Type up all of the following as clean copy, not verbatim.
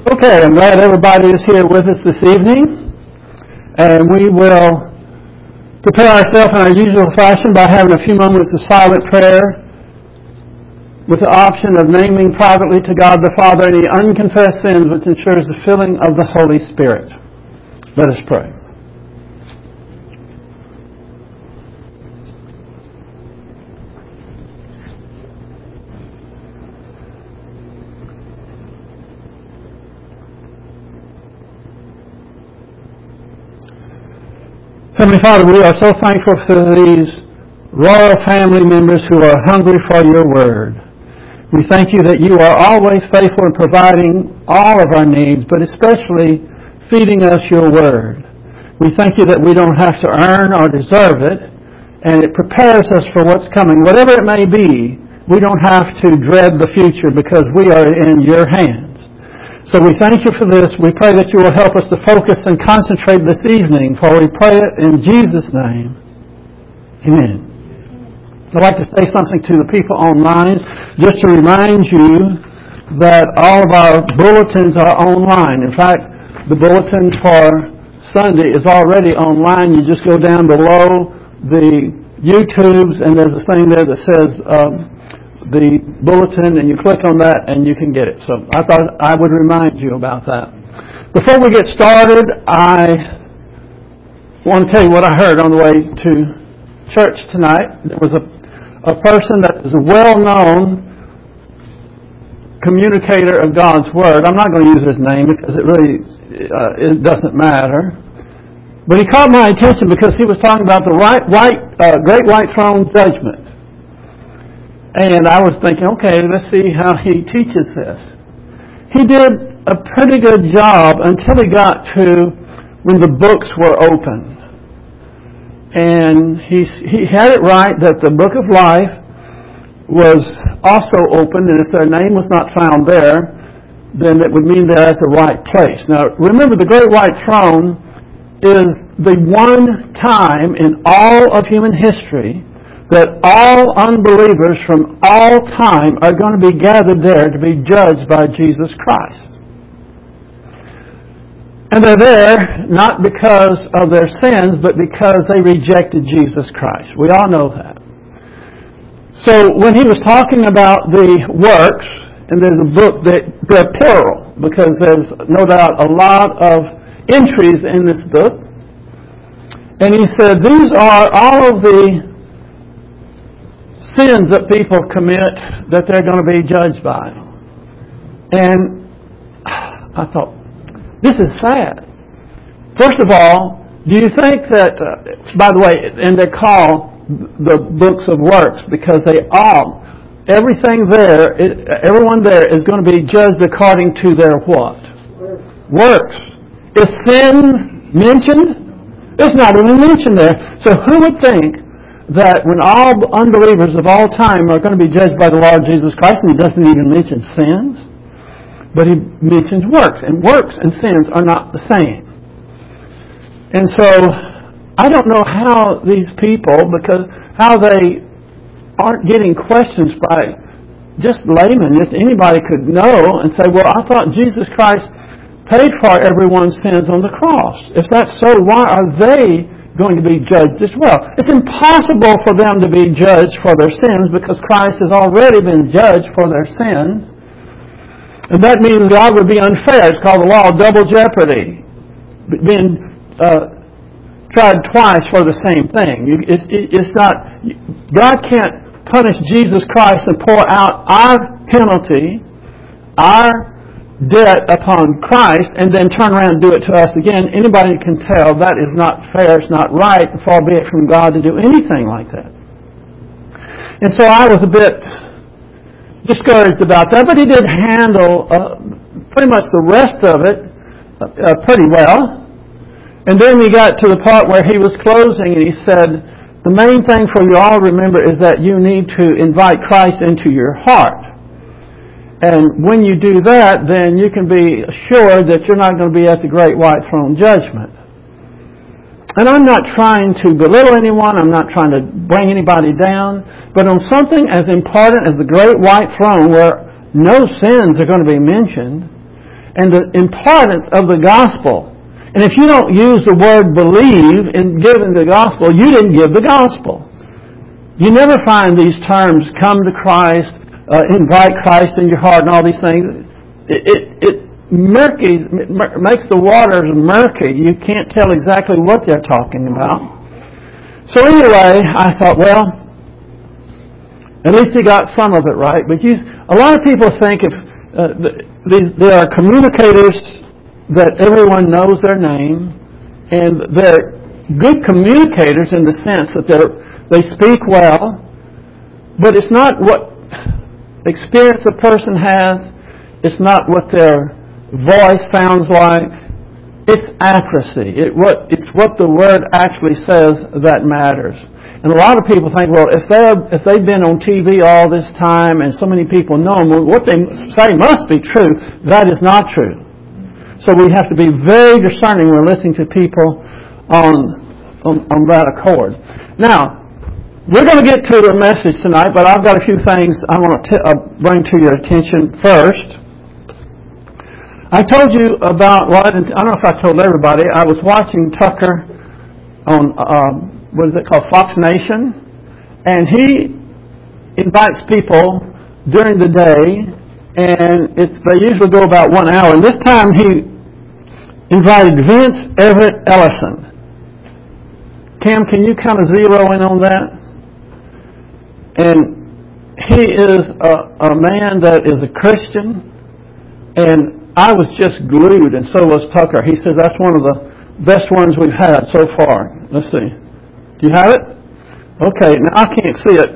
Okay, I'm glad everybody is here with us this evening, and we will prepare ourselves in our usual fashion by having a few moments of silent prayer with the option of naming privately to God the Father any unconfessed sins, which ensures the filling of the Holy Spirit. Let us pray. Heavenly Father, we are so thankful for these royal family members who are hungry for your word. We thank you that you are always faithful in providing all of our needs, but especially feeding us your word. We thank you that we don't have to earn or deserve it, and it prepares us for what's coming. Whatever it may be, we don't have to dread the future because we are in your hands. So we thank you for this. We pray that you will help us to focus and concentrate this evening, for we pray it in Jesus' name. Amen. I'd like to say something to the people online, just to remind you that all of our bulletins are online. In fact, the bulletin for Sunday is already online. You just go down below the YouTubes, and there's a thing there that says the bulletin, and you click on that and you can get it. So I thought I would remind you about that. Before we get started, I want to tell you what I heard on the way to church tonight. There was a person that is a well-known communicator of God's Word. I'm not going to use his name because it doesn't matter. But he caught my attention because he was talking about the Great White Throne Judgment. And I was thinking, okay, let's see how he teaches this. He did a pretty good job until he got to when the books were opened. And he had it right that the book of life was also opened, and if their name was not found there, then it would mean they're at the right place. Now, remember, the Great White Throne is the one time in all of human history that all unbelievers from all time are going to be gathered there to be judged by Jesus Christ. And they're there not because of their sins, but because they rejected Jesus Christ. We all know that. So when he was talking about the works, and there's a book that they're plural, because there's no doubt a lot of entries in this book. And he said, these are all of the sins that people commit that they're going to be judged by. And I thought, this is sad. First of all, do you think that, by the way, and they're called the books of works because everything there, everyone there is going to be judged according to their what? Works. Is sins mentioned? It's not even mentioned there. So who would think that when all unbelievers of all time are going to be judged by the Lord Jesus Christ, and he doesn't even mention sins, but he mentions works, and works and sins are not the same. And so I don't know how these people, how they aren't getting questions by just laymen, just anybody could know and say, well, I thought Jesus Christ paid for everyone's sins on the cross. If that's so, why are they going to be judged as well? It's impossible for them to be judged for their sins because Christ has already been judged for their sins. And that means God would be unfair. It's called the law of double jeopardy. Being tried twice for the same thing. It's not, God can't punish Jesus Christ and pour out our penalty, our debt upon Christ, and then turn around and do it to us again. Anybody can tell that is not fair, it's not right, far be it from God to do anything like that. And so I was a bit discouraged about that, but he did handle pretty much the rest of it pretty well. And then we got to the part where he was closing, and he said, the main thing for you all to remember is that you need to invite Christ into your heart. And when you do that, then you can be assured that you're not going to be at the Great White Throne Judgment. And I'm not trying to belittle anyone. I'm not trying to bring anybody down. But on something as important as the Great White Throne, where no sins are going to be mentioned, and the importance of the gospel. And if you don't use the word believe in giving the gospel, you didn't give the gospel. You never find these terms, come to Christ, invite Christ in your heart, and all these things. It makes the waters murky. You can't tell exactly what they're talking about. So anyway, I thought, well, at least he got some of it right. But a lot of people think if there are communicators that everyone knows their name, and they're good communicators in the sense that they speak well, but it's not what experience a person has. It's not what their voice sounds like. It's accuracy. It's what the Word actually says that matters. And a lot of people think, well, if they've been on TV all this time and so many people know them, well, what they say must be true. That is not true. So we have to be very discerning when we're listening to people on that accord. Now, we're going to get to the message tonight, but I've got a few things I want to bring to your attention first. I told you about, I don't know if I told everybody, I was watching Tucker on, what is it called, Fox Nation, and he invites people during the day, and they usually go about 1 hour, and this time he invited Vince Everett Ellison. Cam, can you kind of zero in on that? And he is a man that is a Christian, and I was just glued, and so was Tucker. He said that's one of the best ones we've had so far. Let's see. Do you have it? Okay, now I can't see it,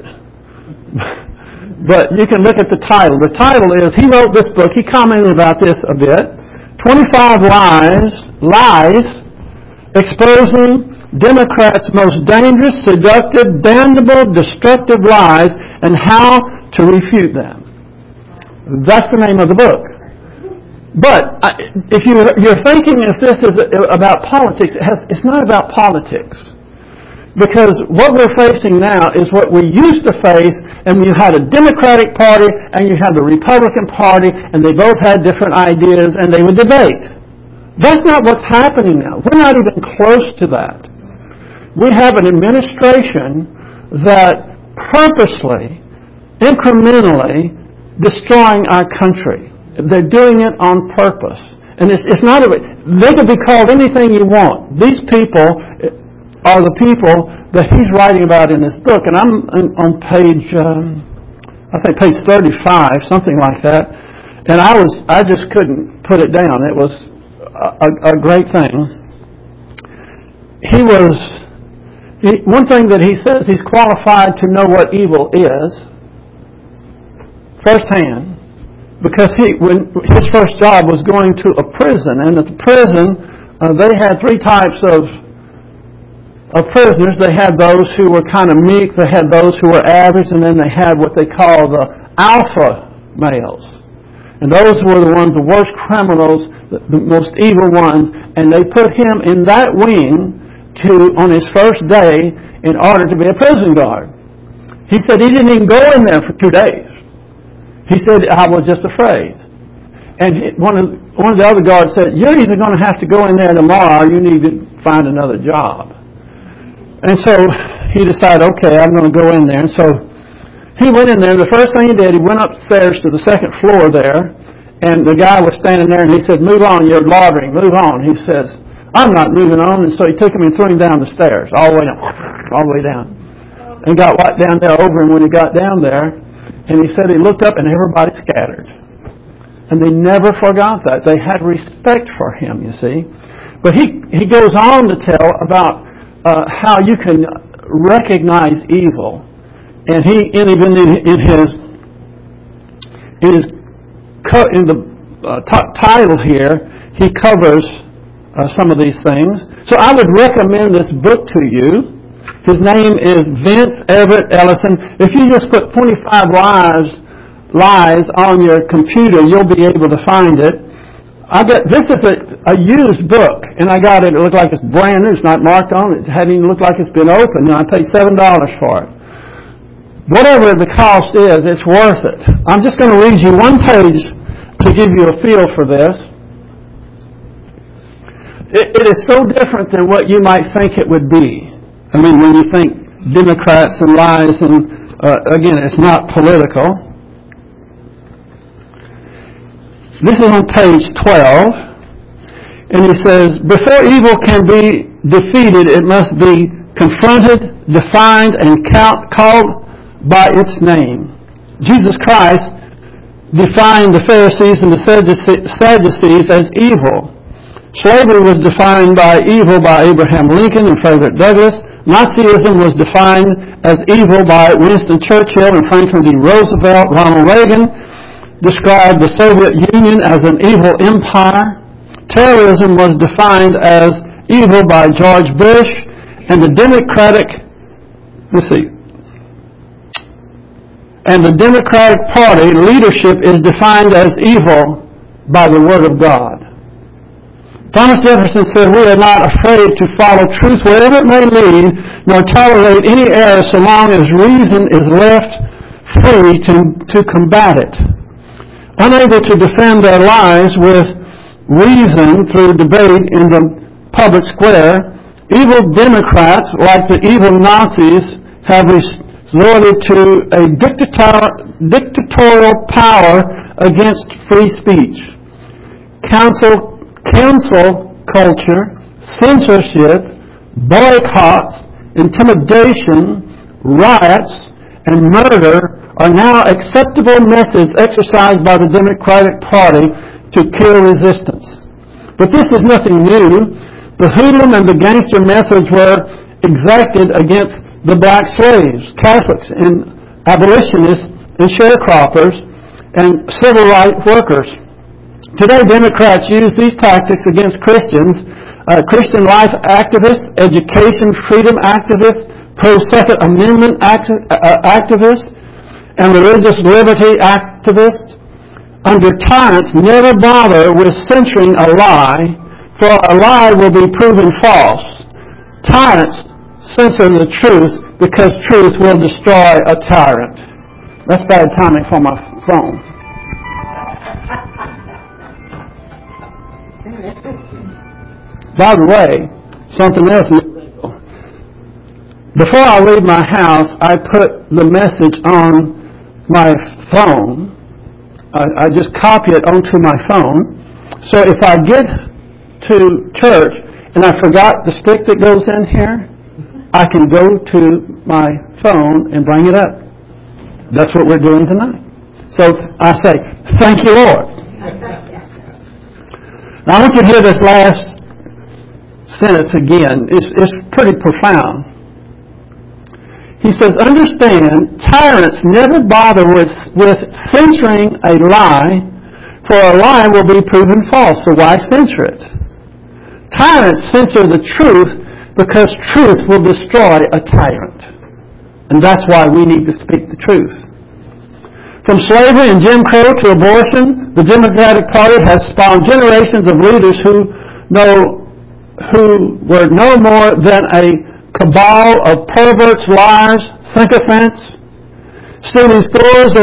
but you can look at the title. The title is, he wrote this book, he commented about this a bit, 25 Lies Exposing Democrats' Most Dangerous, Seductive, Damnable, Destructive Lies and How to Refute Them. That's the name of the book. But if you're thinking if this is about politics, it's not about politics. Because what we're facing now is what we used to face, and you had a Democratic Party and you had the Republican Party, and they both had different ideas, and they would debate. That's not what's happening now. We're not even close to that. We have an administration that purposely, incrementally, destroying our country. They're doing it on purpose. And it's not they could be called anything you want. These people are the people that he's writing about in this book. And I'm on page, I think page 35, something like that. And I just couldn't put it down. It was a great thing. One thing that he says, he's qualified to know what evil is firsthand. Because when his first job was going to a prison, and at the prison they had three types of prisoners. They had those who were kind of meek, they had those who were average, and then they had what they call the alpha males. And those were the ones, the worst criminals, the most evil ones, and they put him in that wing on his first day in order to be a prison guard. He said he didn't even go in there for 2 days. He said, I was just afraid. And one of the other guards said, you're either going to have to go in there tomorrow or you need to find another job. And so he decided, okay, I'm going to go in there. And so he went in there. The first thing he did, he went upstairs to the second floor there, and the guy was standing there, and he said, move on, you're loitering, move on. He says, I'm not moving on. And so he took him and threw him down the stairs, all the way down, and got right down there over him when he got down there. And he said he looked up and everybody scattered. And they never forgot that. They had respect for him, you see. But he goes on to tell about how you can recognize evil. And even in the title here, he covers some of these things. So I would recommend this book to you. His name is Vince Everett Ellison. If you just put 25 lies on your computer, you'll be able to find it. This is a used book, and I got it. It looked like it's brand new. It's not marked on it. It hadn't even looked like it's been opened, and I paid $7 for it. Whatever the cost is, it's worth it. I'm just going to read you one page to give you a feel for this. It is so different than what you might think it would be. I mean, when you think Democrats and lies, and again, it's not political. This is on page 12, and he says, before evil can be defeated, it must be confronted, defined, and called by its name. Jesus Christ defined the Pharisees and the Sadducees as evil. Slavery was defined by evil by Abraham Lincoln and Frederick Douglass. Nazism was defined as evil by Winston Churchill and Franklin D. Roosevelt. Ronald Reagan described the Soviet Union as an evil empire. Terrorism was defined as evil by George Bush, and the Democratic Party leadership is defined as evil by the Word of God. Thomas Jefferson said, we are not afraid to follow truth wherever it may lead, nor tolerate any error so long as reason is left free to combat it. Unable to defend their lies with reason through debate in the public square, evil Democrats, like the evil Nazis, have resorted to a dictatorial power against free speech. Cancel culture, censorship, boycotts, intimidation, riots, and murder are now acceptable methods exercised by the Democratic Party to kill resistance. But this is nothing new. The hoodlum and the gangster methods were exacted against the black slaves, Catholics, and abolitionists, and sharecroppers, and civil rights workers. Today, Democrats use these tactics against Christians, Christian life activists, education freedom activists, pro-Second Amendment activists, and religious liberty activists. Under tyrants, never bother with censoring a lie, for a lie will be proven false. Tyrants censor the truth because truth will destroy a tyrant. That's bad timing for my phone. By the way, something else. Before I leave my house, I put the message on my phone. I just copy it onto my phone. So if I get to church and I forgot the stick that goes in here, I can go to my phone and bring it up. That's what we're doing tonight. So I say, thank you, Lord. Now I want you to hear this last sentence again. It's pretty profound. He says, understand, tyrants never bother with censoring a lie, for a lie will be proven false, so why censor it? Tyrants censor the truth because truth will destroy a tyrant. And that's why we need to speak the truth. From slavery and Jim Crow to abortion, the Democratic Party has spawned generations of leaders who were no more than a cabal of perverts, liars, sycophants, settling scores,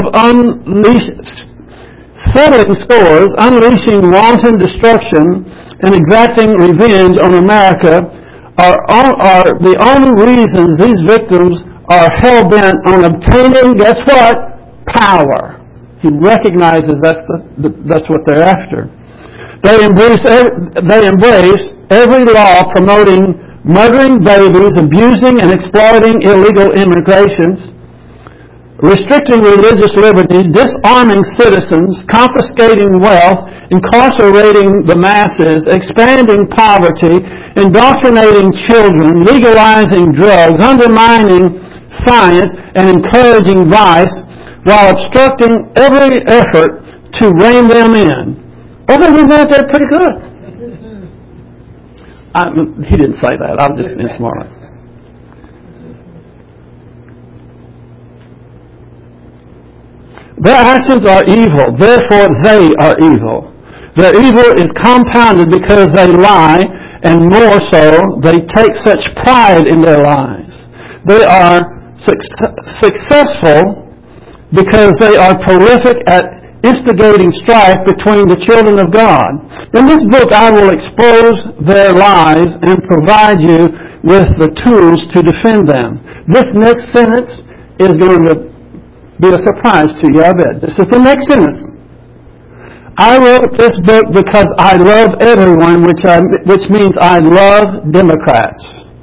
unleashing wanton destruction, and exacting revenge on America are the only reasons these victims are hell-bent on obtaining, guess what? Power. He recognizes that's what they're after. They embrace every law promoting murdering babies, abusing and exploiting illegal immigrations, restricting religious liberties, disarming citizens, confiscating wealth, incarcerating the masses, expanding poverty, indoctrinating children, legalizing drugs, undermining science, and encouraging vice, while obstructing every effort to rein them in. Other than that, they're pretty good. He didn't say that. I was just being smart. Their actions are evil, therefore they are evil. Their evil is compounded because they lie, and more so, they take such pride in their lies. They are successful because they are prolific at instigating strife between the children of God. In this book, I will expose their lies and provide you with the tools to defend them. This next sentence is going to be a surprise to you, I bet. This is the next sentence. I wrote this book because I love everyone, which means I love Democrats.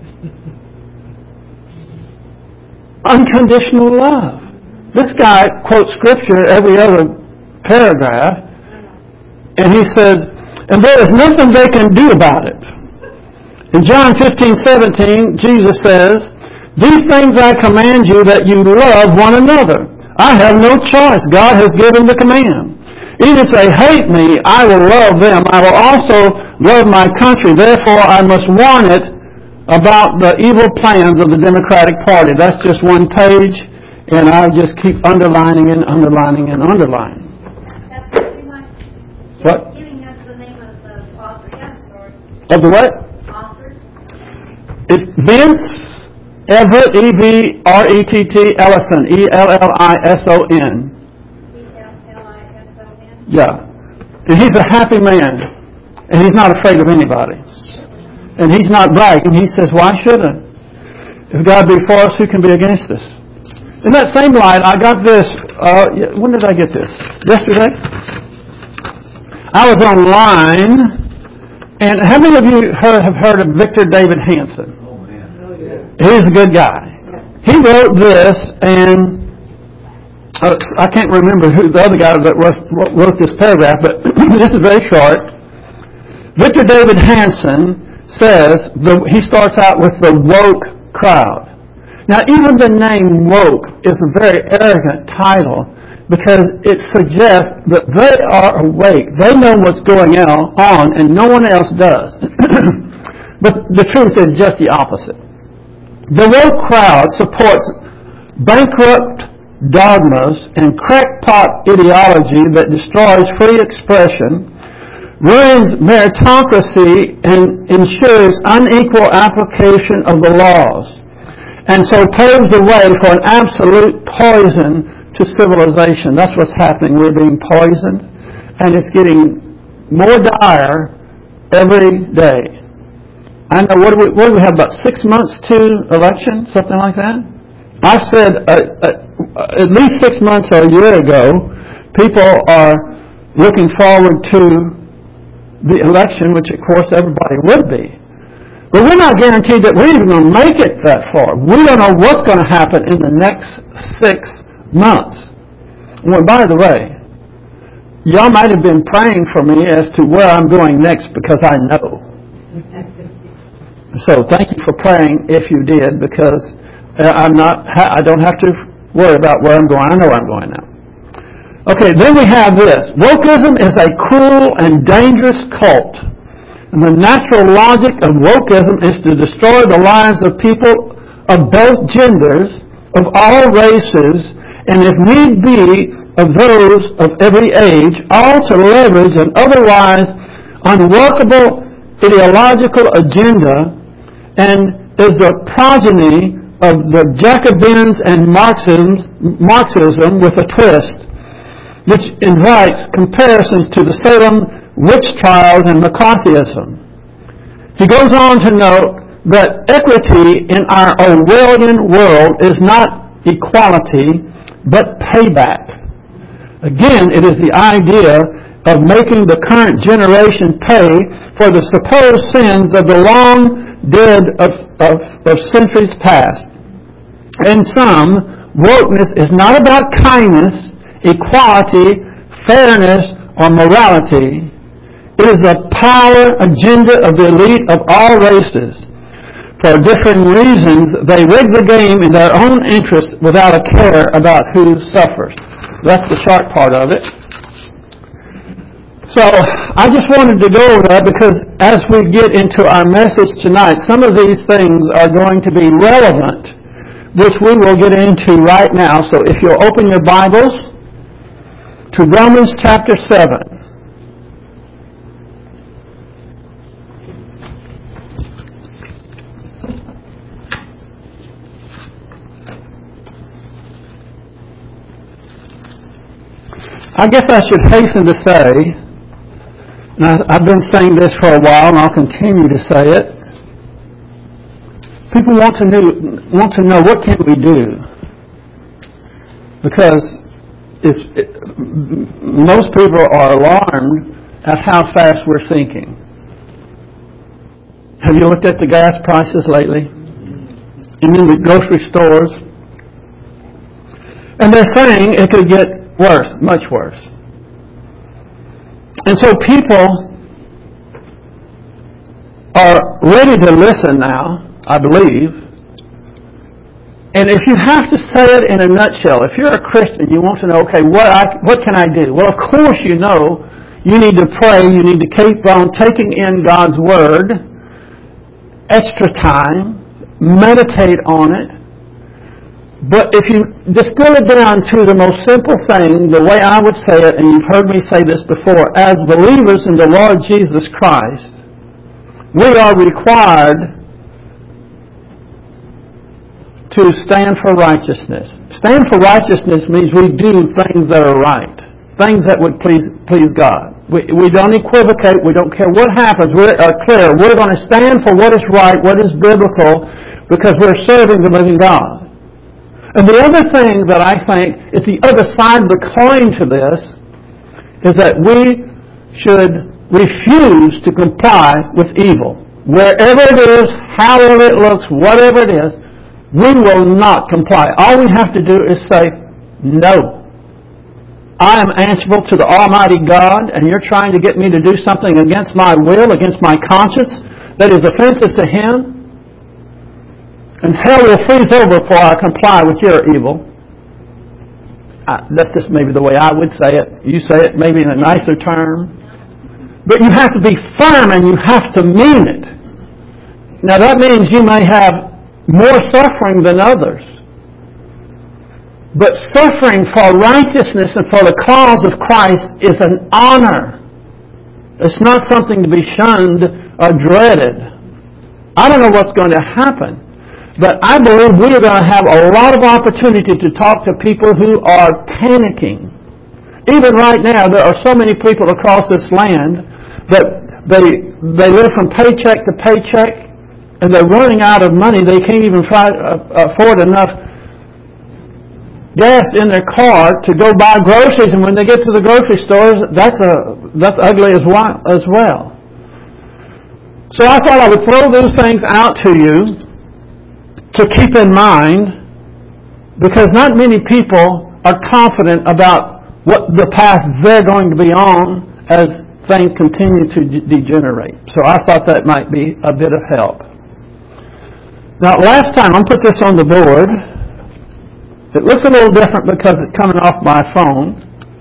Unconditional love. This guy quotes Scripture every other paragraph, and he says, and there is nothing they can do about it. In John 15:17, Jesus says, these things I command you, that you love one another. I have no choice. God has given the command. Even if they hate me, I will love them. I will also love my country. Therefore, I must warn it about the evil plans of the Democratic Party. That's just one page, and I'll just keep underlining and underlining and underlining. That's pretty much What? giving us the name of the author, yes, or Of the what? author. It's Vince Everett, E-V-R-E-T-T, Ellison, E-L-L-I-S-O-N. E-L-L-I-S-O-N. Yeah. And he's a happy man, and he's not afraid of anybody. And he's not bragging. He says, why should I? If God be for us, who can be against us? In that same light, I got this. When did I get this? Yesterday? I was online, and how many of you have heard of Victor David Hanson? Oh, man. He's a good guy. He wrote this, and I can't remember who the other guy that wrote this paragraph, but this is very short. Victor David Hanson says, he starts out with the woke crowd. Now, even the name woke is a very arrogant title because it suggests that they are awake. They know what's going on and no one else does. But the truth is just the opposite. The woke crowd supports bankrupt dogmas and crackpot ideology that destroys free expression, ruins meritocracy, and ensures unequal application of the laws, and so paves the way for an absolute poison to civilization. That's what's happening. We're being poisoned, and it's getting more dire every day. I know, what do we have, about 6 months to election, something like that? I said at least 6 months or a year ago, people are looking forward to the election, which of course everybody would be. But we're not guaranteed that we're even going to make it that far. We don't know what's going to happen in the next 6 months. Well, by the way, y'all might have been praying for me as to where I'm going next because I know. So thank you for praying if you did, because I don't have to worry about where I'm going. I know where I'm going now. Okay, then we have this. Wokeism is a cruel and dangerous cult. And the natural logic of wokeism is to destroy the lives of people of both genders, of all races, and if need be, of those of every age, all to leverage an otherwise unworkable ideological agenda, and is the progeny of the Jacobins and Marxism with a twist, which invites comparisons to the Salem witch trials and McCarthyism. He goes on to note that equity in our Orwellian world is not equality, but payback. Again, it is the idea of making the current generation pay for the supposed sins of the long dead of centuries past. In sum, wokeness is not about kindness, equality, fairness, or morality. It is a power agenda of the elite of all races. For different reasons, they rig the game in their own interest without a care about who suffers. That's the short part of it. So I just wanted to go over that because as we get into our message tonight, some of these things are going to be relevant, which we will get into right now. So if you'll open your Bibles to Romans chapter 7. I guess I should hasten to say And I've been saying this for a while, and I'll continue to say it. People want to know what can we do, because most people are alarmed at how fast we're sinking. Have you looked at the gas prices lately? And in the grocery stores? And they're saying it could get worse, much worse. And so people are ready to listen now, I believe. And if you have to say it in a nutshell, if you're a Christian, you want to know, okay, what can I do? Well, of course you know you need to pray, you need to keep on taking in God's Word, extra time, meditate on it. But if you distill it down to the most simple thing, the way I would say it, and you've heard me say this before, as believers in the Lord Jesus Christ, we are required to stand for righteousness. Stand for righteousness means we do things that are right, things that would please God. We don't equivocate. We don't care what happens. We are clear. We're going to stand for what is right, what is biblical, because we're serving the living God. And the other thing that I think is the other side of the coin to this is that we should refuse to comply with evil. Wherever it is, however it looks, whatever it is, we will not comply. All we have to do is say, no. I am answerable to the Almighty God, and you're trying to get me to do something against my will, against my conscience, that is offensive to Him. And hell will freeze over before I comply with your evil. That's just maybe the way I would say it. You say it maybe in a nicer term. But you have to be firm and you have to mean it. Now that means you may have more suffering than others. But suffering for righteousness and for the cause of Christ is an honor. It's not something to be shunned or dreaded. I don't know what's going to happen. But I believe we are going to have a lot of opportunity to talk to people who are panicking. Even right now, there are so many people across this land that they live from paycheck to paycheck, and they're running out of money. They can't even afford enough gas in their car to go buy groceries, and when they get to the grocery stores, that's ugly as well. So I thought I would throw those things out to you to keep in mind, because not many people are confident about what the path they're going to be on as things continue to degenerate. So I thought that might be a bit of help. Now, last time, I'll put this on the board. It looks a little different because it's coming off my phone.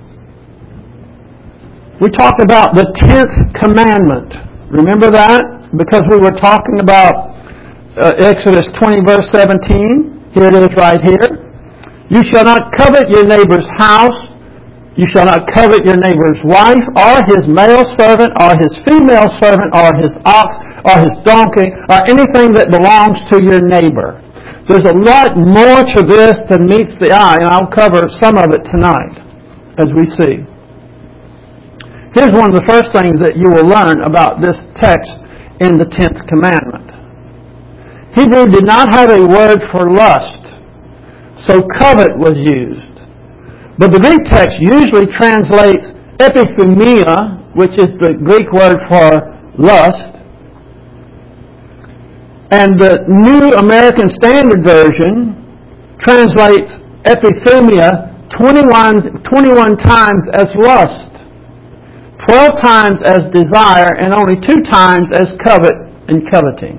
We talked about the 10th commandment. Remember that? Because we were talking about Exodus 20, verse 17. Here it is right here. You shall not covet your neighbor's house. You shall not covet your neighbor's wife, or his male servant, or his female servant, or his ox, or his donkey, or anything that belongs to your neighbor. There's a lot more to this than meets the eye, and I'll cover some of it tonight as we see. Here's one of the first things that you will learn about this text in the 10th commandment. Hebrew did not have a word for lust, so covet was used. But the Greek text usually translates epithumia, which is the Greek word for lust. And the New American Standard Version translates epithumia 21 times as lust, 12 times as desire, and only 2 times as covet and coveting.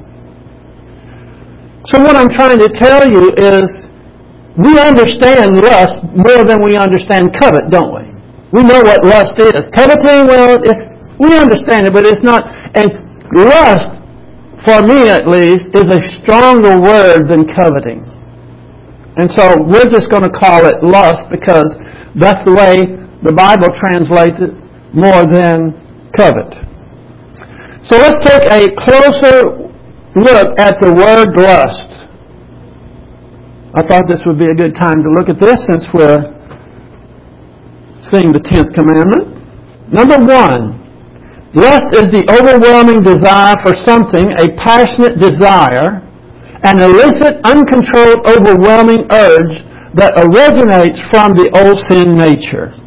So what I'm trying to tell you is we understand lust more than we understand covet, don't we? We know what lust is. Coveting, well, we understand it, but it's not. And lust, for me at least, is a stronger word than coveting. And so we're just going to call it lust because that's the way the Bible translates it more than covet. So let's take a closer look at the word lust. I thought this would be a good time to look at this since we're seeing the 10th commandment. Number 1, Lust is the overwhelming desire for something, a passionate desire, an illicit, uncontrolled, overwhelming urge that originates from the old sin nature.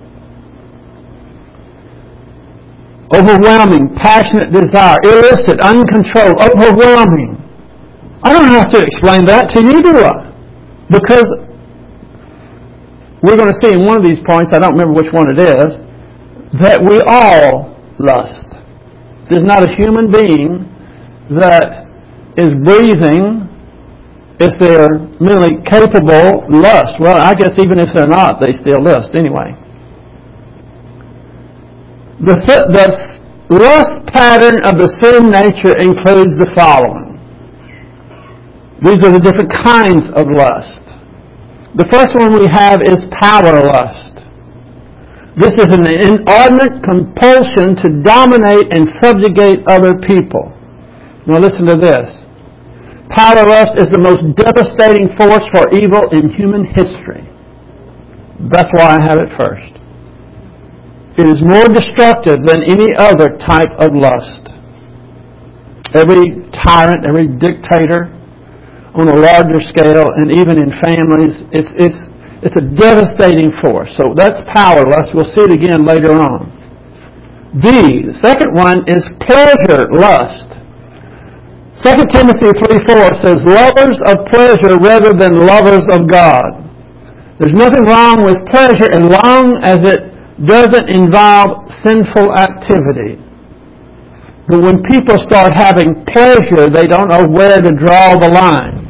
Overwhelming, passionate desire, illicit, uncontrolled, overwhelming. I don't have to explain that to you, do I? Because we're going to see in one of these points, I don't remember which one it is, that we all lust. There's not a human being that is breathing, if they're mentally capable, lust. Well, I guess even if they're not, they still lust anyway. The lust pattern of the sin nature includes the following. These are the different kinds of lust. The first one we have is power lust. This is an inordinate compulsion to dominate and subjugate other people. Now listen to this. Power lust is the most devastating force for evil in human history. That's why I have it first. It is more destructive than any other type of lust. Every tyrant, every dictator, on a larger scale, and even in families, it's a devastating force. So that's power lust. We'll see it again later on. The second one is pleasure lust. 2 Timothy 3:4 says, lovers of pleasure rather than lovers of God. There's nothing wrong with pleasure as long as it doesn't involve sinful activity. But when people start having pleasure, they don't know where to draw the line.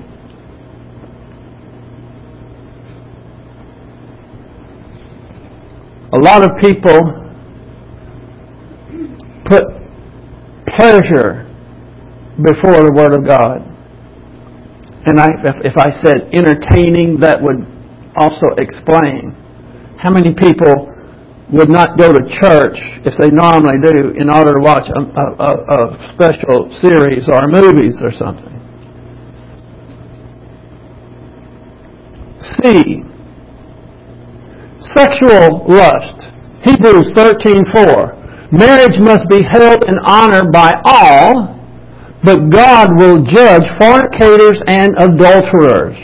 A lot of people put pleasure before the Word of God. And if I said entertaining, that would also explain how many people would not go to church, if they normally do, in order to watch a special series or movies or something. C. Sexual lust. Hebrews 13:4. Marriage must be held in honor by all, but God will judge fornicators and adulterers.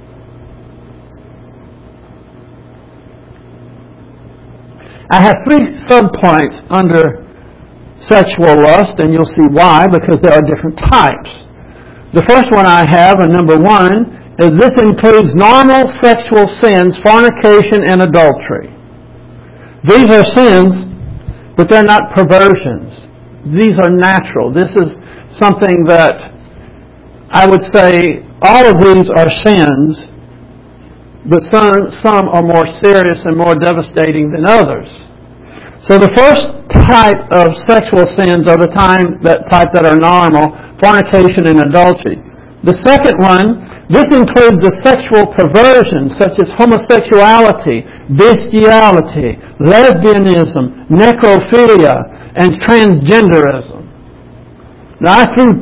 I have 3 subpoints under sexual lust, and you'll see why, because there are different types. The first one I have, and number 1, is this includes normal sexual sins, fornication, and adultery. These are sins, but they're not perversions. These are natural. This is something that I would say all of these are sins, but some are more serious and more devastating than others. So the first type of sexual sins are the type that are normal, fornication and adultery. The second one, this includes the sexual perversions such as homosexuality, bestiality, lesbianism, necrophilia, and transgenderism. Now I threw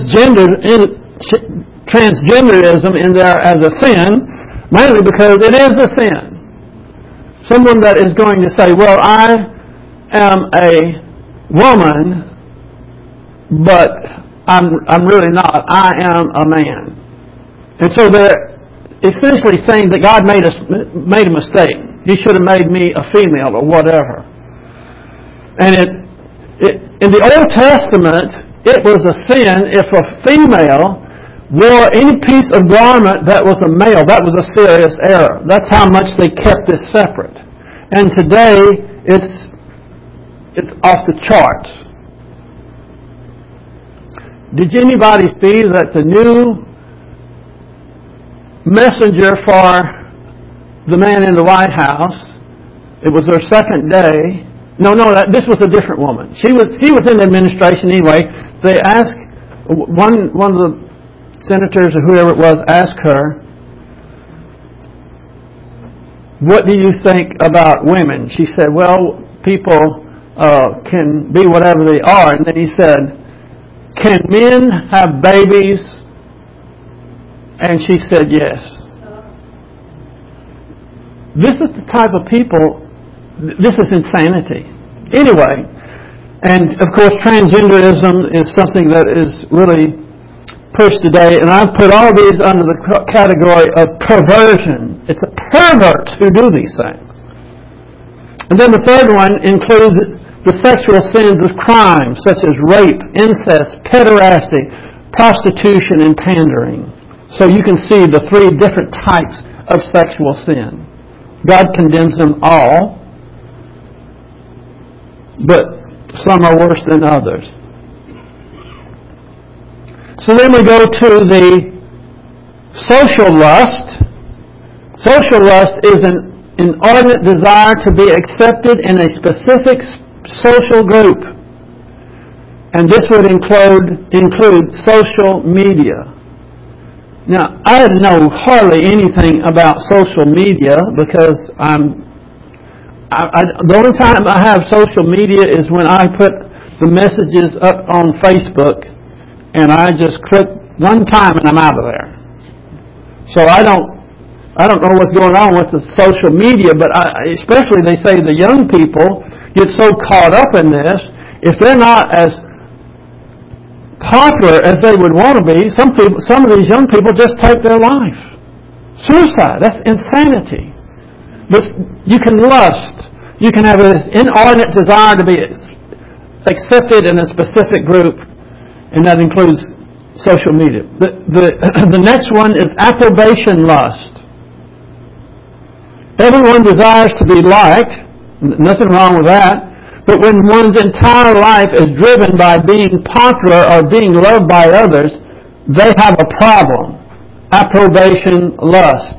transgenderism in there as a sin, mainly because it is a sin. Someone that is going to say, well, I am a woman, but I'm really not. I am a man. And so they're essentially saying that God made a mistake. He should have made me a female or whatever. And in the Old Testament, it was a sin if a female wore any piece of garment that was a male. That was a serious error. That's how much they kept this separate. And today, it's off the charts. Did anybody see that the new messenger for the man in the White House, it was her second day. No, this was a different woman. She was in the administration anyway. They asked, one of the senators or whoever it was asked her, what do you think about women? She said, well, people can be whatever they are. And then he said, can men have babies? And she said yes. This is the type of people, this is insanity. Anyway, And, of course, transgenderism is something that is really pushed today, and I've put all these under the category of perversion. It's a perverts who do these things. And then the third one includes the sexual sins of crime, such as rape, incest, pederasty, prostitution, and pandering. So you can see the three different types of sexual sin. God condemns them all, but some are worse than others. So then we go to the social lust. Social lust is an inordinate desire to be accepted in a specific social group. And this would include social media. Now, I know hardly anything about social media because the only time I have social media is when I put the messages up on Facebook, and I just click one time and I'm out of there. So I don't know what's going on with the social media, but especially they say the young people get so caught up in this. If they're not as popular as they would want to be, some of these young people just take their life. Suicide, that's insanity. But you can lust. You can have this inordinate desire to be accepted in a specific group, and that includes social media. The next one is approbation lust. Everyone desires to be liked. Nothing wrong with that. But when one's entire life is driven by being popular or being loved by others, they have a problem. Approbation lust.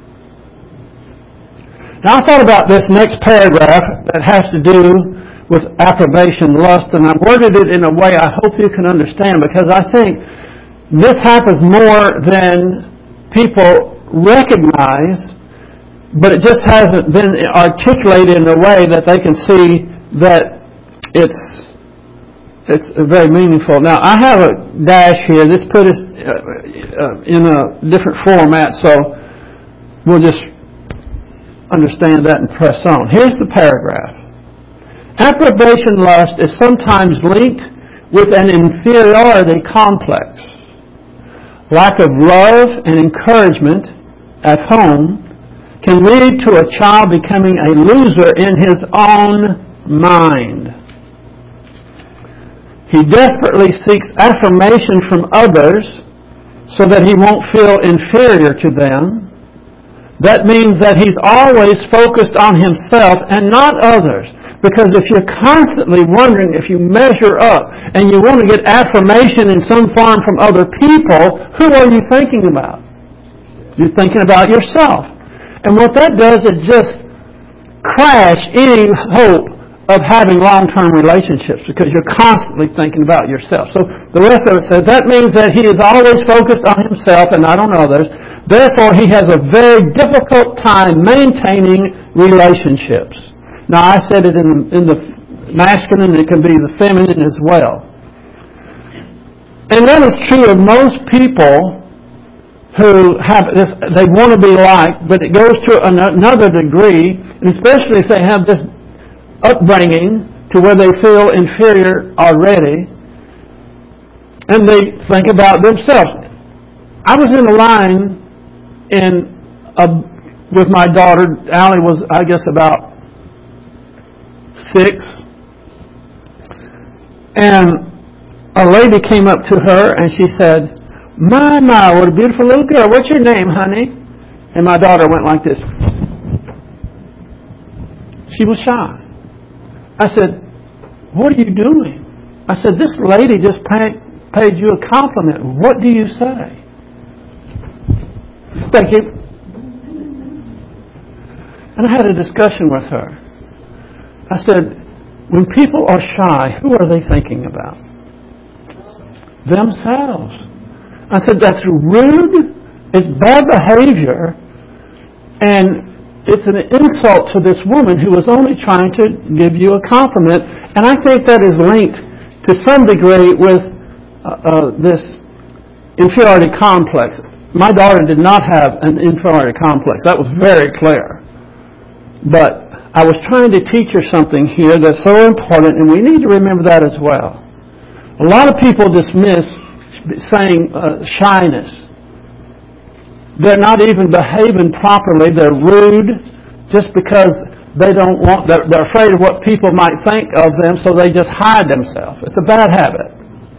Now I thought about this next paragraph that has to do with approbation lust, and I worded it in a way I hope you can understand, because I think this happens more than people recognize, but it just hasn't been articulated in a way that they can see that it's very meaningful. Now, I have a dash here. This put us in a different format, so we'll just understand that and press on. Here's the paragraph. Approbation lust is sometimes linked with an inferiority complex. Lack of love and encouragement at home can lead to a child becoming a loser in his own mind. He desperately seeks affirmation from others so that he won't feel inferior to them. That means that he's always focused on himself and not others. Because if you're constantly wondering if you measure up and you want to get affirmation in some form from other people, who are you thinking about? You're thinking about yourself. And what that does is just crash any hope of having long-term relationships, because you're constantly thinking about yourself. So the rest of it says that means that he is always focused on himself and not on others. Therefore, he has a very difficult time maintaining relationships. Now, I said it in the masculine, it can be the feminine as well. And that is true of most people who have this, they want to be liked, but it goes to another degree, and especially if they have this upbringing to where they feel inferior already, and they think about themselves. I was in a line with my daughter. Allie was, I guess, about 6, and a lady came up to her and she said, my, what a beautiful little girl. What's your name, honey? And my daughter went like this. She was shy. I said, what are you doing? I said, this lady just paid you a compliment. What do you say? Thank you. And I had a discussion with her. I said, when people are shy, who are they thinking about? Themselves. I said, that's rude, it's bad behavior, and it's an insult to this woman who was only trying to give you a compliment. And I think that is linked to some degree with this inferiority complex. My daughter did not have an inferiority complex. That was very clear. But I was trying to teach her something here that's so important, and we need to remember that as well. A lot of people dismiss saying shyness. They're not even behaving properly. They're rude just because they're afraid of what people might think of them, so they just hide themselves. It's a bad habit.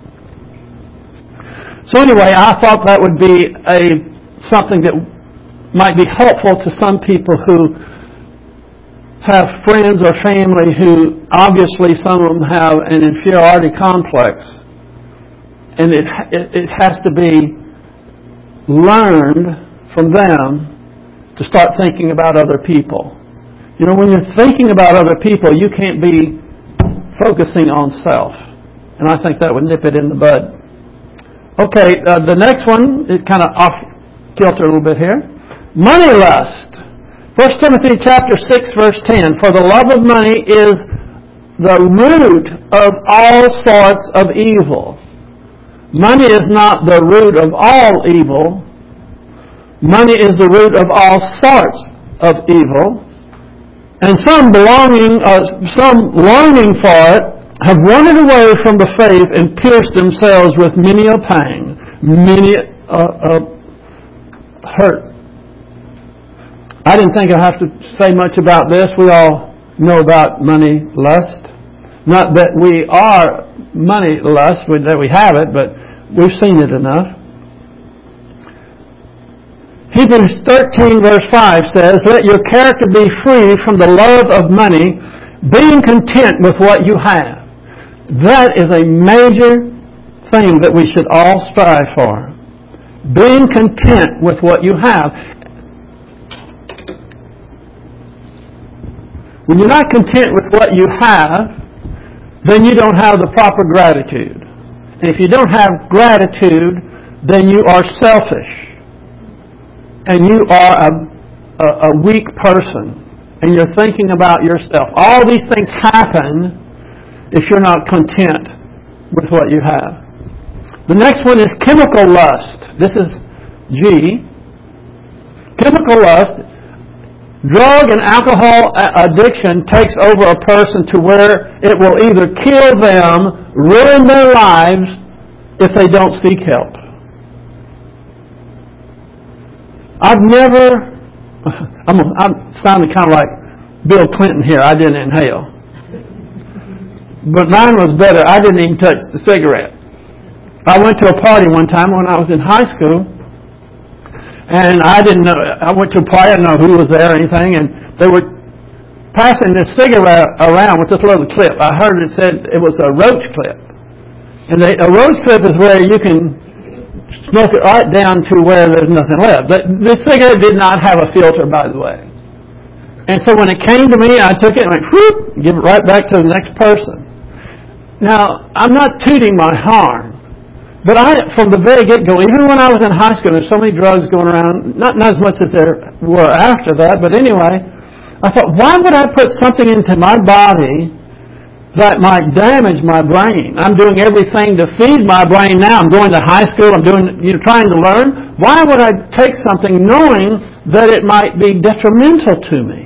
So anyway, I thought that would be something that might be helpful to some people who have friends or family who obviously some of them have an inferiority complex. And it has to be learned from them to start thinking about other people. You know, when you're thinking about other people, you can't be focusing on self. And I think that would nip it in the bud. Okay, the next one is kind of off kilter a little bit here. Money lust. 1 Timothy chapter 6, verse 10. For the love of money is the root of all sorts of evil. Money is not the root of all evil. Money is the root of all sorts of evil. And some longing for it have wandered away from the faith and pierced themselves with many a pang, many a hurt. I didn't think I'd have to say much about this. We all know about money lust. Not that we are money lust, that we have it, but we've seen it enough. Hebrews 13 verse 5 says, let your character be free from the love of money, being content with what you have. That is a major thing that we should all strive for. Being content with what you have. When you're not content with what you have, then you don't have the proper gratitude. And if you don't have gratitude, then you are selfish. And you are a weak person. And you're thinking about yourself. All these things happen if you're not content with what you have. The next one is chemical lust. This is G. Chemical lust. Drug and alcohol addiction takes over a person to where it will either kill them, ruin their lives, if they don't seek help. I'm sounding kind of like Bill Clinton here. I didn't inhale. But mine was better. I didn't even touch the cigarette. I went to a party one time when I was in high school, and I didn't know. I went to a party. I didn't know who was there or anything, and they were passing this cigarette around with this little clip. I heard it said it was a roach clip. And a roach clip is where you can smoke it right down to where there's nothing left. This cigarette did not have a filter, by the way. And so when it came to me, I took it and went, whoop, give it right back to the next person. Now, I'm not tooting my horn, but from the very get-go, even when I was in high school, there's so many drugs going around, not as much as there were after that, but anyway, I thought, why would I put something into my body that might damage my brain? I'm doing everything to feed my brain now. I'm going to high school. I'm trying to learn. Why would I take something knowing that it might be detrimental to me?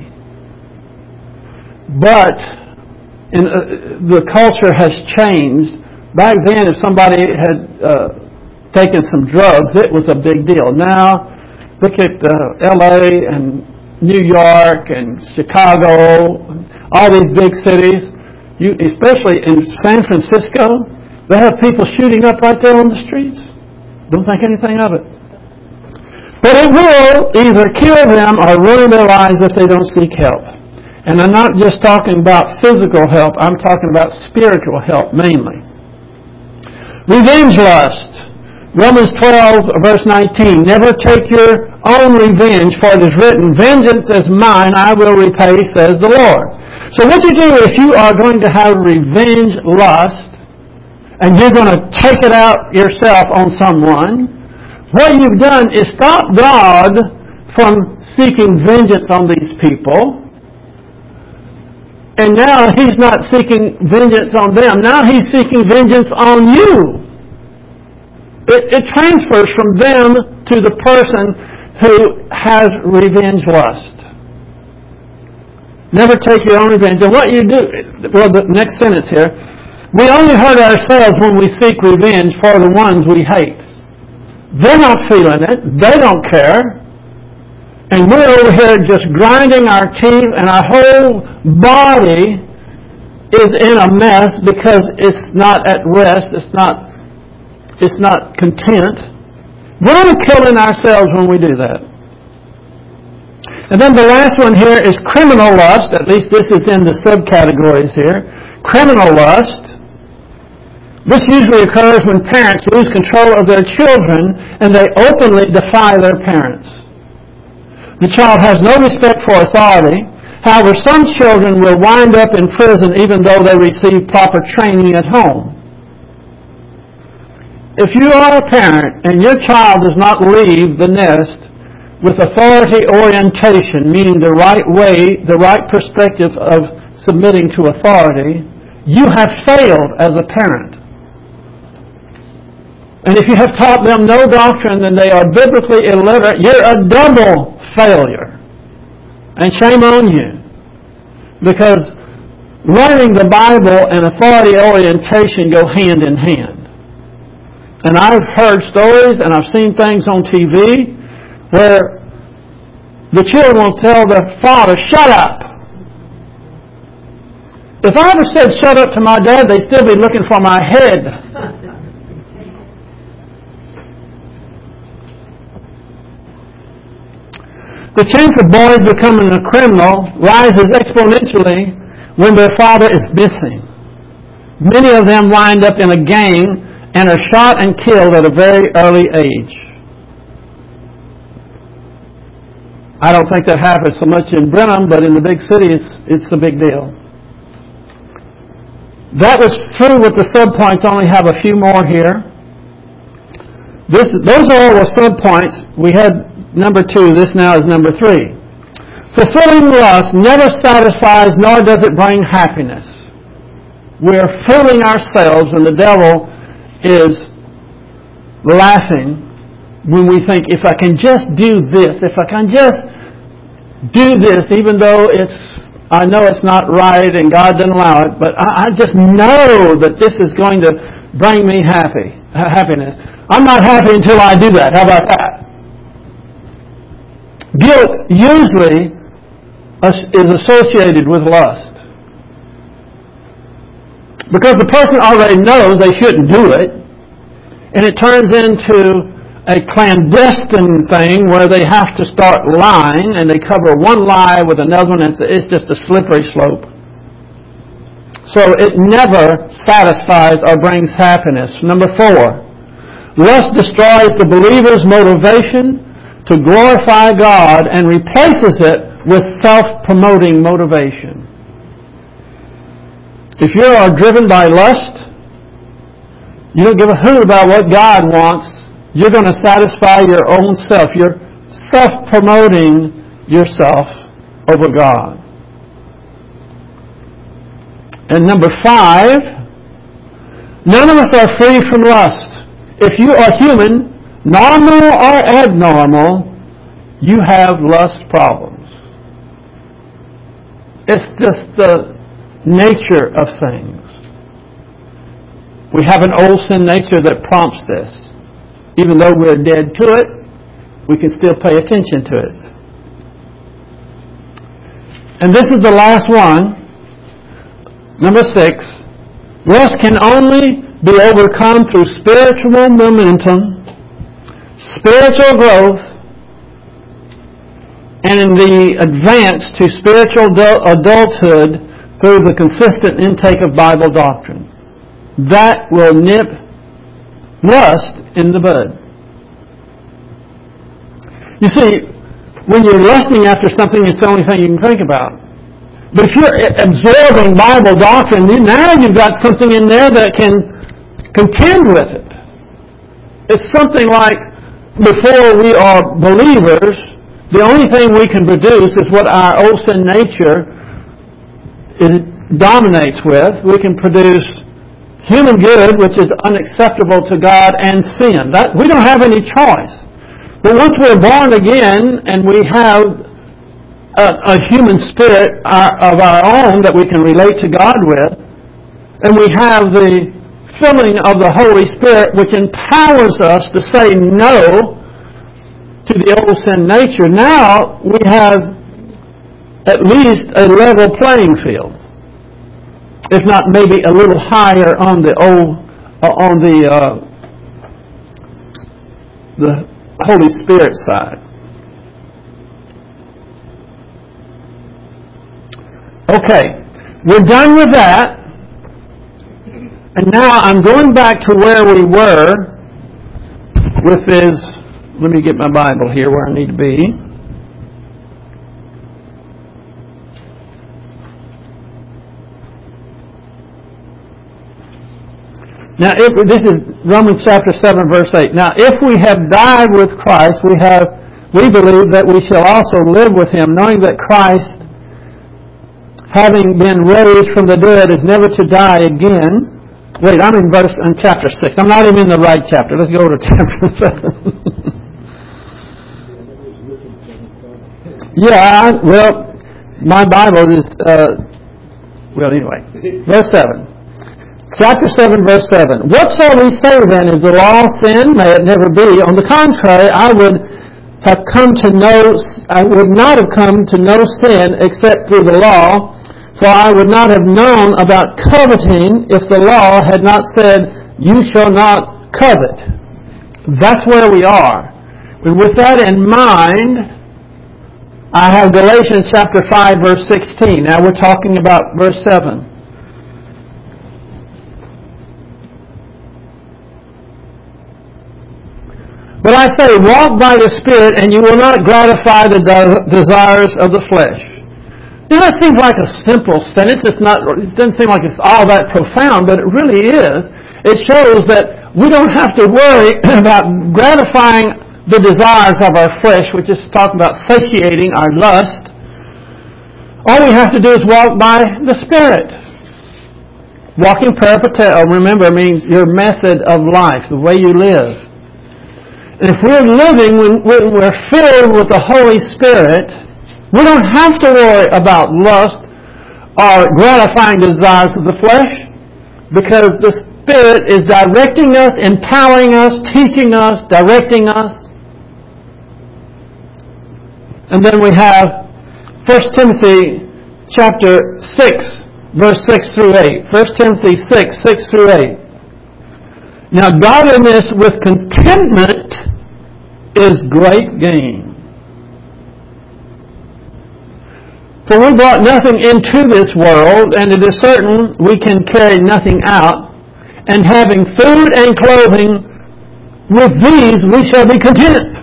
But the culture has changed. Back then, if somebody had taken some drugs, it was a big deal. Now, look at L.A. and New York and Chicago, all these big cities. Especially in San Francisco, they have people shooting up right there on the streets. Don't think anything of it. But it will either kill them or ruin their lives if they don't seek help. And I'm not just talking about physical help. I'm talking about spiritual help mainly. Revenge lust. Romans 12, verse 19. Never take your own revenge, for it is written, vengeance is mine, I will repay, says the Lord. So what you do if you are going to have revenge lust, and you're going to take it out yourself on someone, what you've done is stop God from seeking vengeance on these people. And now He's not seeking vengeance on them. Now He's seeking vengeance on you. It transfers from them to the person who has revenge lust. Never take your own revenge. And what you do, well, the next sentence here, we only hurt ourselves when we seek revenge for the ones we hate. They're not feeling it. They don't care. And we're over here just grinding our teeth, and our whole body is in a mess because it's not at rest. It's not content. We're only killing ourselves when we do that. And then the last one here is criminal lust. At least this is in the subcategories here. Criminal lust. This usually occurs when parents lose control of their children and they openly defy their parents. The child has no respect for authority. However, some children will wind up in prison even though they receive proper training at home. If you are a parent and your child does not leave the nest with authority orientation, meaning the right way, the right perspective of submitting to authority, you have failed as a parent. And if you have taught them no doctrine, then they are biblically illiterate. You're a double failure. And shame on you. Because learning the Bible and authority orientation go hand in hand. And I've heard stories and I've seen things on TV where the children will tell their father, "Shut up." If I ever said "shut up" to my dad, they'd still be looking for my head. The chance of boys becoming a criminal rises exponentially when their father is missing. Many of them wind up in a gang and are shot and killed at a very early age. I don't think that happens so much in Brenham, but in the big cities, it's a big deal. That was true with the subpoints. I only have a few more here. Those are all the subpoints. We had number 2. This now is number 3. Fulfilling lust never satisfies, nor does it bring happiness. We're fooling ourselves, and the devil is laughing when we think, if I can just do this, if I can just do this, even though I know it's not right and God doesn't allow it, but I just know that this is going to bring me happiness. I'm not happy until I do that. How about that? Guilt usually is associated with lust. Because the person already knows they shouldn't do it, and it turns into a clandestine thing where they have to start lying, and they cover one lie with another one, and it's just a slippery slope. So it never satisfies or brings happiness. Number 4, lust destroys the believer's motivation to glorify God and replaces it with self-promoting motivation. If you are driven by lust, you don't give a hoot about what God wants. You're going to satisfy your own self. You're self-promoting yourself over God. And number 5, none of us are free from lust. If you are human, normal or abnormal, you have lust problems. It's just the nature of things. We have an old sin nature that prompts this. Even though we're dead to it, we can still pay attention to it. And this is the last one. Number 6. Lust can only be overcome through spiritual momentum, spiritual growth, and in the advance to spiritual adulthood through the consistent intake of Bible doctrine. That will nip lust in the bud. You see, when you're lusting after something, it's the only thing you can think about. But if you're absorbing Bible doctrine, now you've got something in there that can contend with it. It's something like, before we are believers, the only thing we can produce is what our old sin nature dominates with. We can produce human good, which is unacceptable to God, and sin. We don't have any choice. But once we're born again and we have a human spirit of our own that we can relate to God with, and we have the filling of the Holy Spirit, which empowers us to say no to the old sin nature. Now we have at least a level playing field, if not maybe a little higher on the Holy Spirit side. Okay, we're done with that. And now I'm going back to where we were with this. Let me get my Bible here where I need to be. Now, this is Romans chapter 7, verse 8. Now, if we have died with Christ, we believe that we shall also live with Him, knowing that Christ, having been raised from the dead, is never to die again. Wait, I'm in chapter 6. I'm not even in the right chapter. Let's go to chapter 7. Yeah, well, my Bible is, anyway. Verse 7. Chapter 7, verse 7. What shall we say then? Is the law sin? May it never be. On the contrary, I would not have come to know sin except through the law. For I would not have known about coveting if the law had not said, you shall not covet. That's where we are. And with that in mind, I have Galatians chapter 5, verse 16. Now we're talking about verse 7. But I say, walk by the Spirit, and you will not gratify the desires of the flesh. Now, that seems like a simple sentence. It doesn't seem like it's all that profound, but it really is. It shows that we don't have to worry about gratifying the desires of our flesh, which is talking about satiating our lust. All we have to do is walk by the Spirit. Walking peripateo, remember, means your method of life, the way you live. And if we're living when we're filled with the Holy Spirit, we don't have to worry about lust or gratifying desires of the flesh, because the Spirit is directing us, empowering us, teaching us, directing us. And then we have 1 Timothy chapter 6, verse 6 through 8. 1 Timothy 6, 6 through 8. Now, godliness with contentment is great gain. For we brought nothing into this world, and it is certain we can carry nothing out. And having food and clothing, with these we shall be content.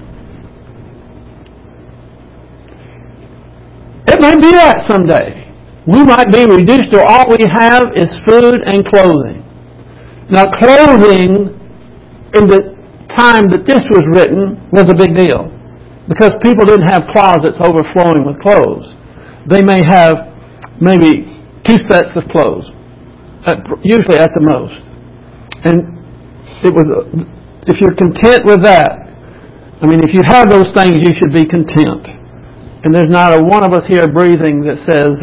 It might be that someday. We might be reduced to all we have is food and clothing. Now, clothing, in the time that this was written, was a big deal, because people didn't have closets overflowing with clothes. They may have maybe 2 sets of clothes, usually at the most. And if you're content with that, if you have those things, you should be content. And there's not a one of us here breathing that says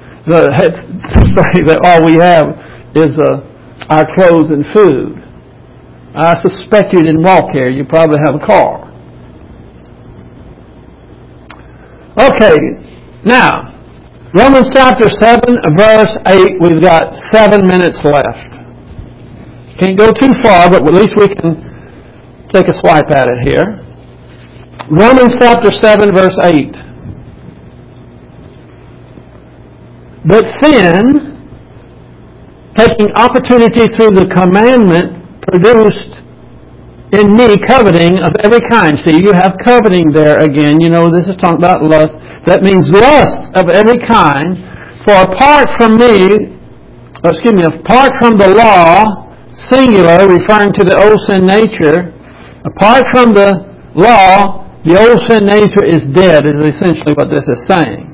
that all we have is our clothes and food. I suspect you didn't walk here. You probably have a car. Okay, now, Romans chapter 7, verse 8, we've got 7 minutes left. Can't go too far, but at least we can take a swipe at it here. Romans chapter 7, verse 8. But sin, taking opportunity through the commandment, produced in me coveting of every kind. See, you have coveting there again. This is talking about lust. That means lust of every kind. For apart from the law, singular, referring to the old sin nature, apart from the law, the old sin nature is dead, is essentially what this is saying.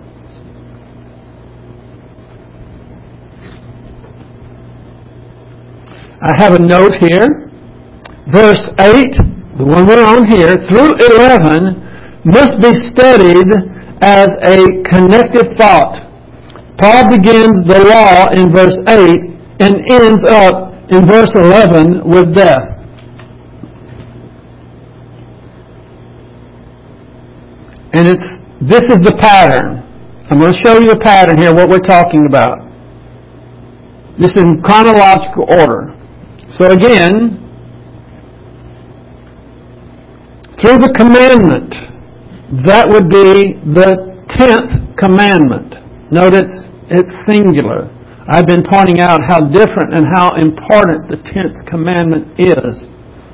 I have a note here. Verse 8, the one we're on here, through 11, must be studied as a connected thought. Paul begins the law in verse 8 and ends up in verse 11 with death. And this is the pattern. I'm going to show you the pattern here, what we're talking about. This is in chronological order. So again, through the commandment, that would be the 10th commandment. Note it's singular. I've been pointing out how different and how important the 10th commandment is.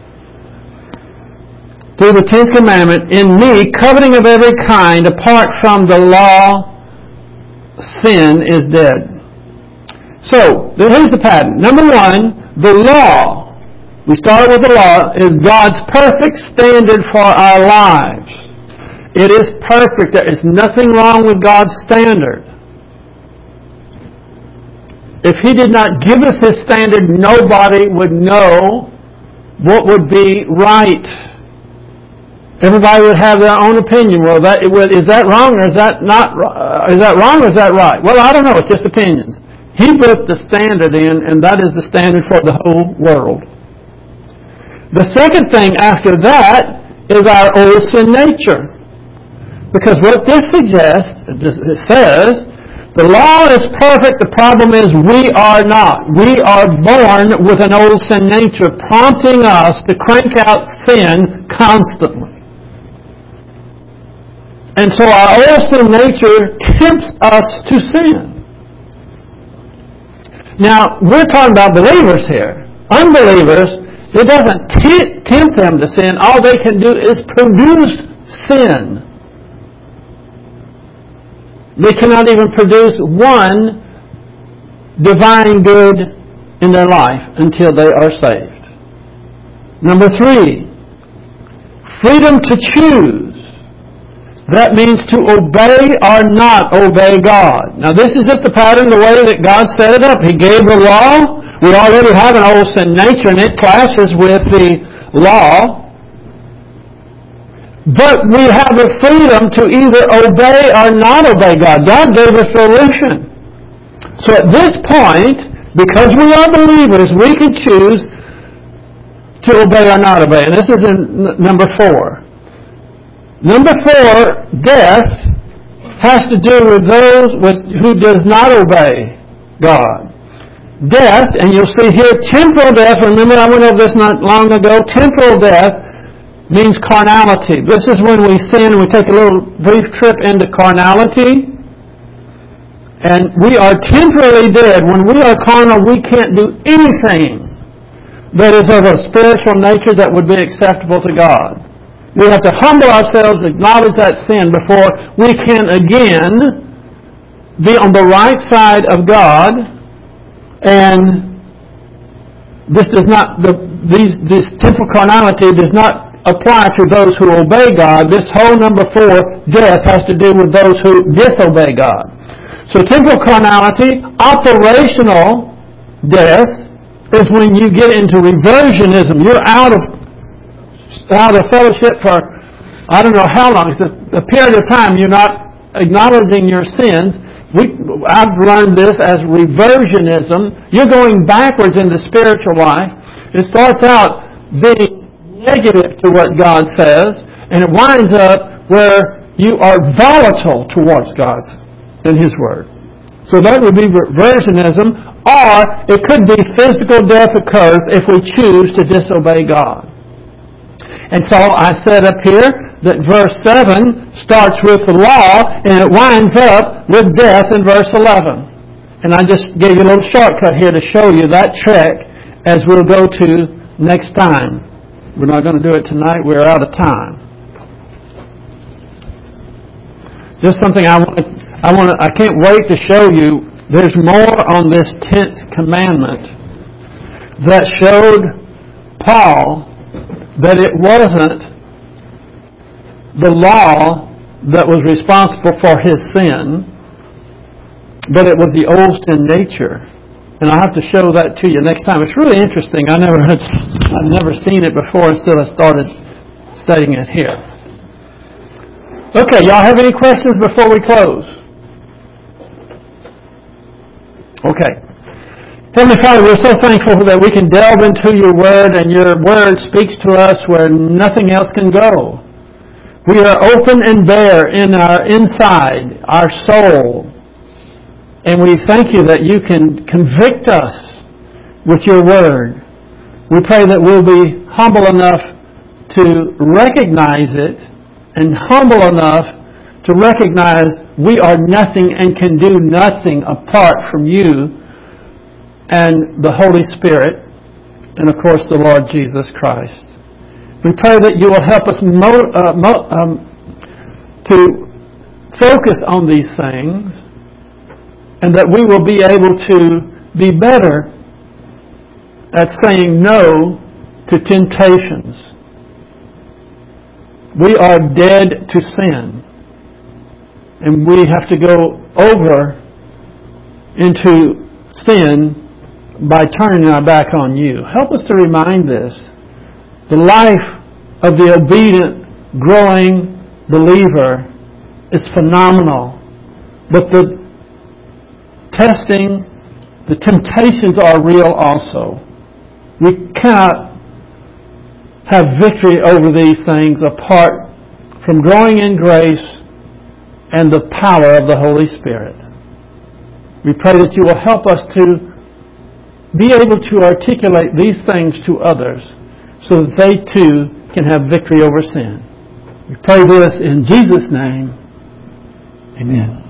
Through the 10th commandment, in me, coveting of every kind, apart from the law, sin is dead. So, here's the pattern. Number one, the law. We start with the law, is God's perfect standard for our lives. It is perfect. There is nothing wrong with God's standard. If He did not give us His standard, nobody would know what would be right. Everybody would have their own opinion. Well, is that wrong or is that not? Is that wrong or is that right? Well, I don't know. It's just opinions. He put the standard in, and that is the standard for the whole world. The second thing after that is our old sin nature. Because what this suggests, it says, the law is perfect, the problem is we are not. We are born with an old sin nature, prompting us to crank out sin constantly. And so our old sin nature tempts us to sin. Now, we're talking about believers here. Unbelievers, it doesn't tempt them to sin. All they can do is produce sin. They cannot even produce one divine good in their life until they are saved. Number 3, freedom to choose. That means to obey or not obey God. Now this is just the pattern, the way that God set it up. He gave the law. We already have an old sin nature and it clashes with the law. But we have the freedom to either obey or not obey God. God gave us volition. So at this point, because we are believers, we can choose to obey or not obey. And this is in number 4. Number 4, death has to do with those who does not obey God. Death, and you'll see here, temporal death. Remember, I went over this not long ago. Temporal death means carnality. This is when we sin and we take a little brief trip into carnality. And we are temporarily dead. When we are carnal, we can't do anything that is of a spiritual nature that would be acceptable to God. We have to humble ourselves, acknowledge that sin before we can again be on the right side of God. And this does not, this temporal carnality does not apply to those who obey God. This whole number 4, death, has to do with those who disobey God. So temporal carnality, operational death, is when you get into reversionism. You're out of fellowship for, I don't know how long. It's a period of time you're not acknowledging your sins. I've learned this as reversionism. You're going backwards in the spiritual life. It starts out being negative to what God says, and it winds up where you are volatile towards God and His Word. So that would be reversionism, or it could be physical death occurs if we choose to disobey God. And so I said up here that verse 7 starts with the law and it winds up with death in verse 11. And I just gave you a little shortcut here to show you that trick as we'll go to next time. We're not going to do it tonight. We're out of time. Just something I can't wait to show you. There's more on this 10th commandment that showed Paul that it wasn't the law that was responsible for his sin, but it was the old sin nature. And I'll have to show that to you next time. It's really interesting. I've never seen it before until I started studying it here. Okay, y'all have any questions before we close? Okay. Heavenly Father, we're so thankful that we can delve into your Word, and your Word speaks to us where nothing else can go. We are open and bare in our inside, our soul, and we thank you that you can convict us with your Word. We pray that we'll be humble enough to recognize it and humble enough to recognize we are nothing and can do nothing apart from you and the Holy Spirit and, of course, the Lord Jesus Christ. We pray that you will help us to focus on these things and that we will be able to be better at saying no to temptations. We are dead to sin, and we have to go over into sin by turning our back on you. Help us to remind this. The life of the obedient, growing believer is phenomenal, but the testing, the temptations are real also. We cannot have victory over these things apart from growing in grace and the power of the Holy Spirit. We pray that you will help us to be able to articulate these things to others so that they too can have victory over sin. We pray this in Jesus' name. Amen.